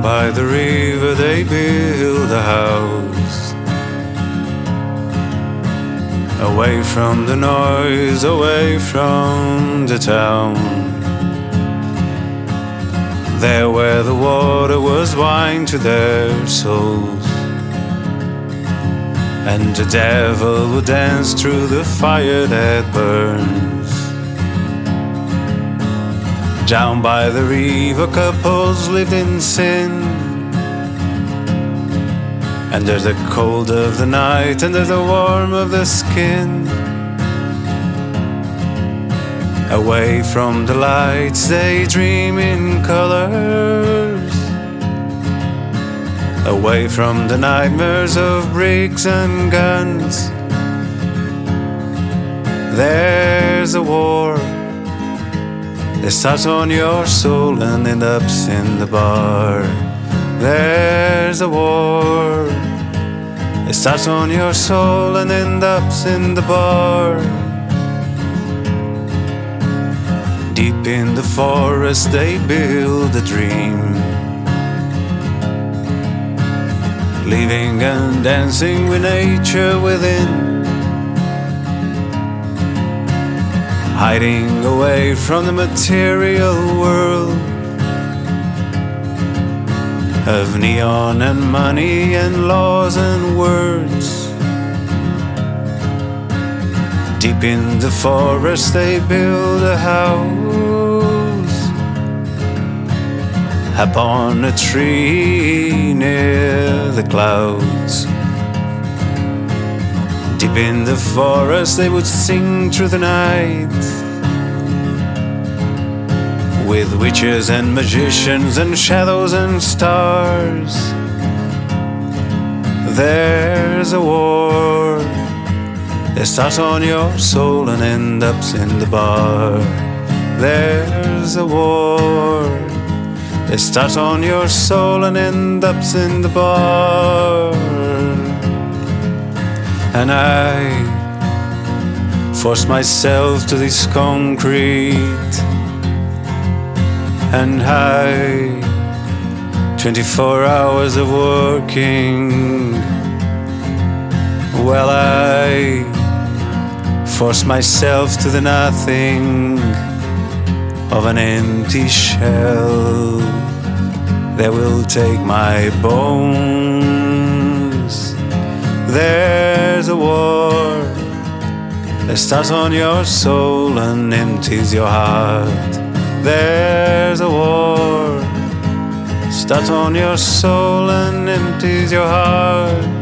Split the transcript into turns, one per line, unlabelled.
by the river they build a house, away from the noise, away from the town. There where the water was wine to their souls, and the devil would dance through the fire that burns. Down by the river couples lived in sin, under the cold of the night, under the warmth of the skin. Away from the lights they dream in colors, away from the nightmares of bricks and guns. There's a war that starts on your soul and ends up in the bar. There's a war that starts on your soul and ends up in the bar. Deep in the forest they build a dream, living and dancing with nature within, hiding away from the material world of neon and money and laws and words. Deep in the forest they build a house upon a tree near the clouds. Deep in the forest they would sing through the night, with witches and magicians and shadows and stars. There's a war that starts on your soul and ends up in the bar. There's a war that starts on your soul and ends up in the bar. And I force myself to this concrete and high, 24 hours of working. Well, I force myself to the nothing of an empty shell that will take my bones. There's a war that starts on your soul and empties your heart. There's a war starts on your soul and empties your heart.